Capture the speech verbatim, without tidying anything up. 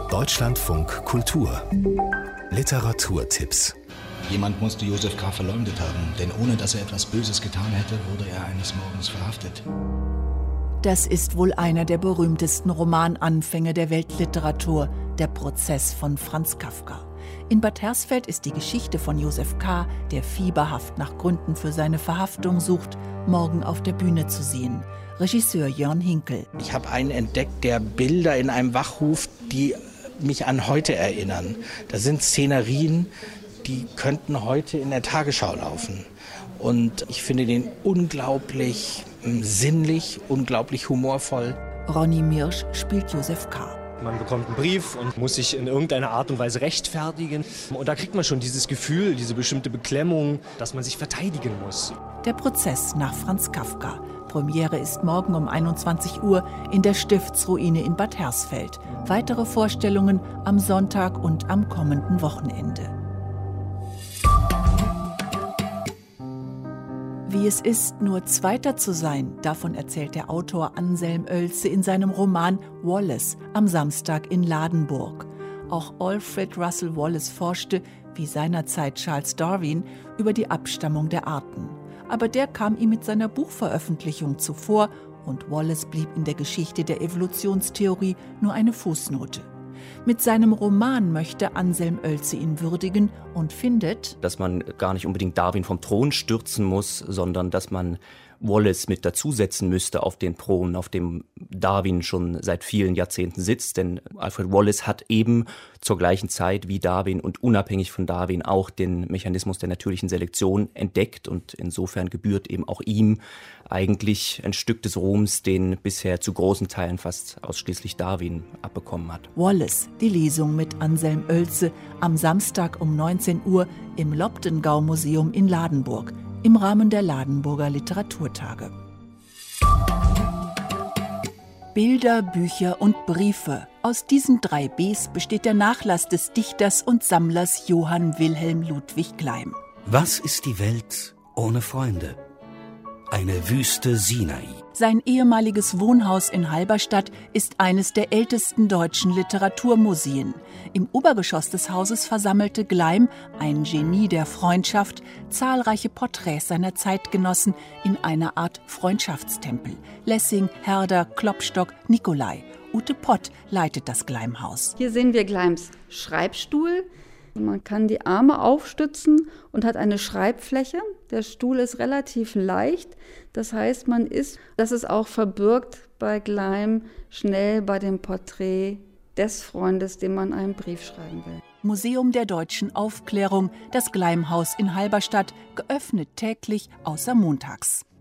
Deutschlandfunk Kultur Literaturtipps. Jemand musste Josef K. verleumdet haben, denn ohne dass er etwas Böses getan hätte, wurde er eines Morgens verhaftet. Das ist wohl einer der berühmtesten Romananfänge der Weltliteratur, der Prozess von Franz Kafka. In Bad Hersfeld ist die Geschichte von Josef K., der fieberhaft nach Gründen für seine Verhaftung sucht, morgen auf der Bühne zu sehen. Regisseur Jörn Hinkel. Ich habe einen entdeckt, der Bilder in einem wachruft, die mich an heute erinnern. Das sind Szenerien, die könnten heute in der Tagesschau laufen. Und ich finde den unglaublich sinnlich, unglaublich humorvoll. Ronny Mirsch spielt Josef K. Man bekommt einen Brief und muss sich in irgendeiner Art und Weise rechtfertigen. Und da kriegt man schon dieses Gefühl, diese bestimmte Beklemmung, dass man sich verteidigen muss. Der Prozess nach Franz Kafka. Premiere ist morgen um einundzwanzig Uhr in der Stiftsruine in Bad Hersfeld. Weitere Vorstellungen am Sonntag und am kommenden Wochenende. Wie es ist, nur Zweiter zu sein, davon erzählt der Autor Anselm Oelze in seinem Roman Wallace am Samstag in Ladenburg. Auch Alfred Russel Wallace forschte, wie seinerzeit Charles Darwin, über die Abstammung der Arten. Aber der kam ihm mit seiner Buchveröffentlichung zuvor und Wallace blieb in der Geschichte der Evolutionstheorie nur eine Fußnote. Mit seinem Roman möchte Anselm Oelze ihn würdigen und findet, dass man gar nicht unbedingt Darwin vom Thron stürzen muss, sondern dass man Wallace mit dazusetzen müsste auf den Thron, auf dem Darwin schon seit vielen Jahrzehnten sitzt. Denn Alfred Wallace hat eben zur gleichen Zeit wie Darwin und unabhängig von Darwin auch den Mechanismus der natürlichen Selektion entdeckt. Und insofern gebührt eben auch ihm eigentlich ein Stück des Ruhms, den bisher zu großen Teilen fast ausschließlich Darwin abbekommen hat. Wallace, die Lesung mit Anselm Oelze am Samstag um neunzehn Uhr im Lobdengau-Museum in Ladenburg im Rahmen der Ladenburger Literaturtage. Bilder, Bücher und Briefe. Aus diesen drei Bs besteht der Nachlass des Dichters und Sammlers Johann Wilhelm Ludwig Gleim. Was ist die Welt ohne Freunde? Eine Wüste Sinai. Sein ehemaliges Wohnhaus in Halberstadt ist eines der ältesten deutschen Literaturmuseen. Im Obergeschoss des Hauses versammelte Gleim, ein Genie der Freundschaft, zahlreiche Porträts seiner Zeitgenossen in einer Art Freundschaftstempel. Lessing, Herder, Klopstock, Nicolai. Ute Pott leitet das Gleimhaus. Hier sehen wir Gleims Schreibstuhl. Man kann die Arme aufstützen und hat eine Schreibfläche. Der Stuhl ist relativ leicht. Das heißt, man ist, das ist auch verbürgt bei Gleim, schnell bei dem Porträt des Freundes, dem man einen Brief schreiben will. Museum der deutschen Aufklärung, das Gleimhaus in Halberstadt, geöffnet täglich außer montags.